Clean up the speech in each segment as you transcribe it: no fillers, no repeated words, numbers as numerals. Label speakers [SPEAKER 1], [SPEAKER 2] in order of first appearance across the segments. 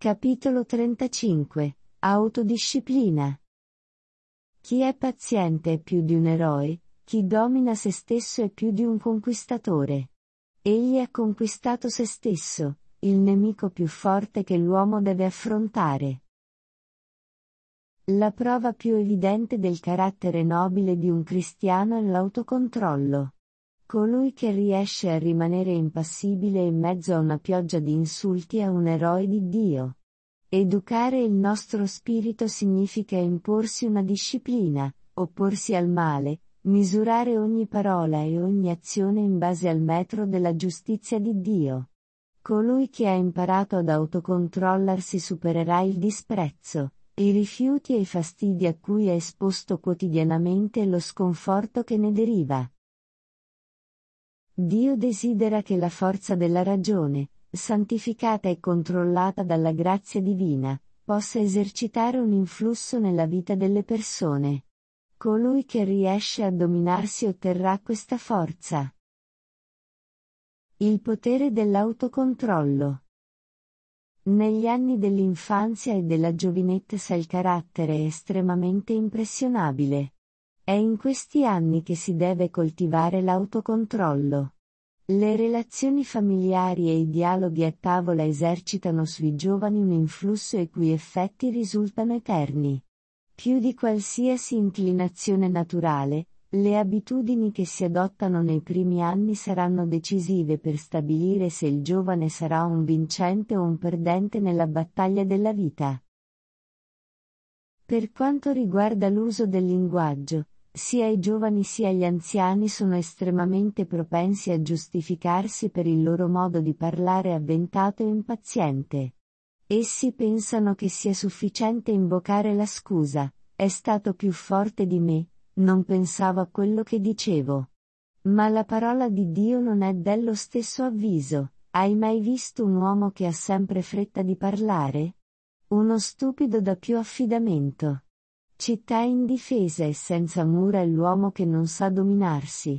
[SPEAKER 1] Capitolo 35. Autodisciplina. Chi è paziente è più di un eroe, chi domina se stesso è più di un conquistatore. Egli ha conquistato se stesso, il nemico più forte che l'uomo deve affrontare. La prova più evidente del carattere nobile di un cristiano è l'autocontrollo. Colui che riesce a rimanere impassibile in mezzo a una pioggia di insulti è un eroe di Dio. Educare il nostro spirito significa imporsi una disciplina, opporsi al male, misurare ogni parola e ogni azione in base al metro della giustizia di Dio. Colui che ha imparato ad autocontrollarsi supererà il disprezzo, i rifiuti e i fastidi a cui è esposto quotidianamente e lo sconforto che ne deriva. Dio desidera che la forza della ragione, santificata e controllata dalla grazia divina, possa esercitare un influsso nella vita delle persone. Colui che riesce a dominarsi otterrà questa forza. Il potere dell'autocontrollo. Negli anni dell'infanzia e della giovinezza il carattere è estremamente impressionabile. È in questi anni che si deve coltivare l'autocontrollo. Le relazioni familiari e i dialoghi a tavola esercitano sui giovani un influsso i cui effetti risultano eterni. Più di qualsiasi inclinazione naturale, le abitudini che si adottano nei primi anni saranno decisive per stabilire se il giovane sarà un vincente o un perdente nella battaglia della vita. Per quanto riguarda l'uso del linguaggio, sia i giovani sia gli anziani sono estremamente propensi a giustificarsi per il loro modo di parlare avventato e impaziente. Essi pensano che sia sufficiente invocare la scusa: è stato più forte di me, non pensavo a quello che dicevo. Ma la parola di Dio non è dello stesso avviso. Hai mai visto un uomo che ha sempre fretta di parlare? Uno stupido dà più affidamento. Città indifesa e senza mura è l'uomo che non sa dominarsi.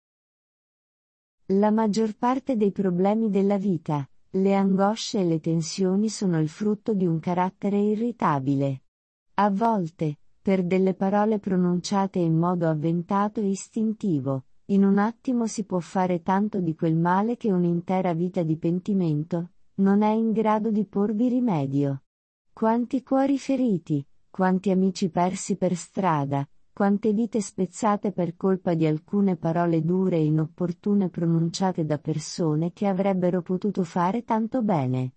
[SPEAKER 1] La maggior parte dei problemi della vita, le angosce e le tensioni sono il frutto di un carattere irritabile. A volte, per delle parole pronunciate in modo avventato e istintivo, in un attimo si può fare tanto di quel male che un'intera vita di pentimento non è in grado di porvi rimedio. Quanti cuori feriti, quanti amici persi per strada, quante vite spezzate per colpa di alcune parole dure e inopportune pronunciate da persone che avrebbero potuto fare tanto bene.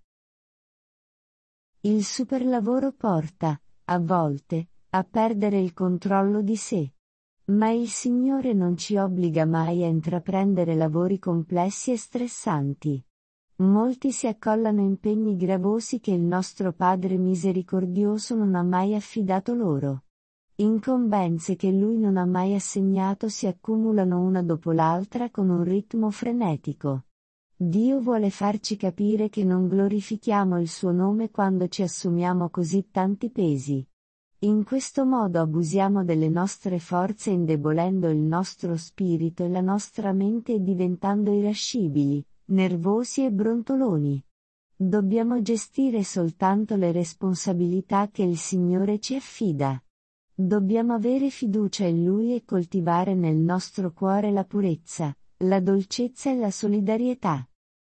[SPEAKER 1] Il superlavoro porta, a volte, a perdere il controllo di sé. Ma il Signore non ci obbliga mai a intraprendere lavori complessi e stressanti. Molti si accollano impegni gravosi che il nostro Padre misericordioso non ha mai affidato loro. Incombenze che Lui non ha mai assegnato si accumulano una dopo l'altra con un ritmo frenetico. Dio vuole farci capire che non glorifichiamo il suo nome quando ci assumiamo così tanti pesi. In questo modo abusiamo delle nostre forze indebolendo il nostro spirito e la nostra mente e diventando irascibili, nervosi e brontoloni. Dobbiamo gestire soltanto le responsabilità che il Signore ci affida. Dobbiamo avere fiducia in Lui e coltivare nel nostro cuore la purezza, la dolcezza e la solidarietà.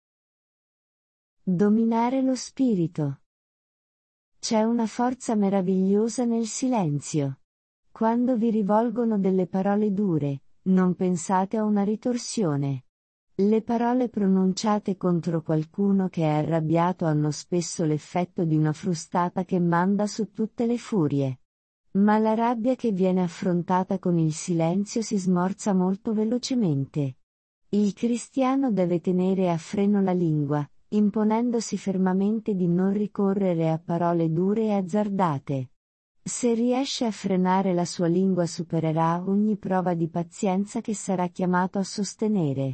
[SPEAKER 1] Dominare lo spirito. C'è una forza meravigliosa nel silenzio. Quando vi rivolgono delle parole dure, non pensate a una ritorsione. Le parole pronunciate contro qualcuno che è arrabbiato hanno spesso l'effetto di una frustata che manda su tutte le furie. Ma la rabbia che viene affrontata con il silenzio si smorza molto velocemente. Il cristiano deve tenere a freno la lingua, imponendosi fermamente di non ricorrere a parole dure e azzardate. Se riesce a frenare la sua lingua supererà ogni prova di pazienza che sarà chiamato a sostenere.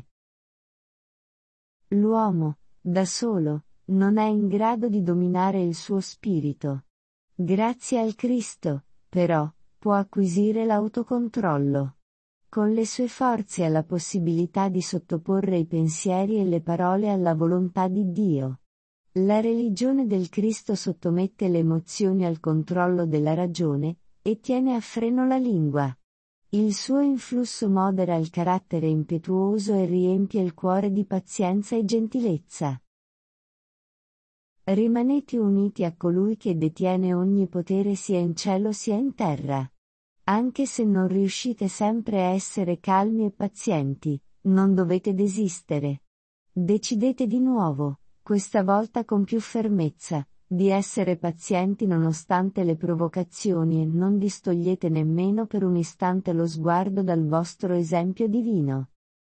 [SPEAKER 1] L'uomo, da solo, non è in grado di dominare il suo spirito. Grazie al Cristo, però, può acquisire l'autocontrollo. Con le sue forze ha la possibilità di sottoporre i pensieri e le parole alla volontà di Dio. La religione del Cristo sottomette le emozioni al controllo della ragione, e tiene a freno la lingua. Il suo influsso modera il carattere impetuoso e riempie il cuore di pazienza e gentilezza. Rimanete uniti a colui che detiene ogni potere sia in cielo sia in terra. Anche se non riuscite sempre a essere calmi e pazienti, non dovete desistere. Decidete di nuovo, questa volta con più fermezza, di essere pazienti nonostante le provocazioni e non distogliete nemmeno per un istante lo sguardo dal vostro esempio divino.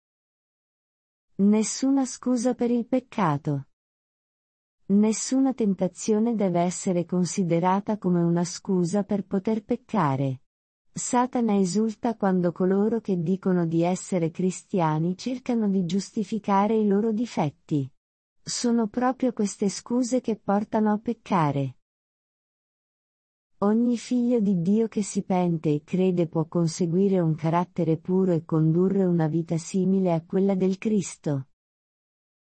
[SPEAKER 1] Nessuna scusa per il peccato. Nessuna tentazione deve essere considerata come una scusa per poter peccare. Satana esulta quando coloro che dicono di essere cristiani cercano di giustificare i loro difetti. Sono proprio queste scuse che portano a peccare. Ogni figlio di Dio che si pente e crede può conseguire un carattere puro e condurre una vita simile a quella del Cristo.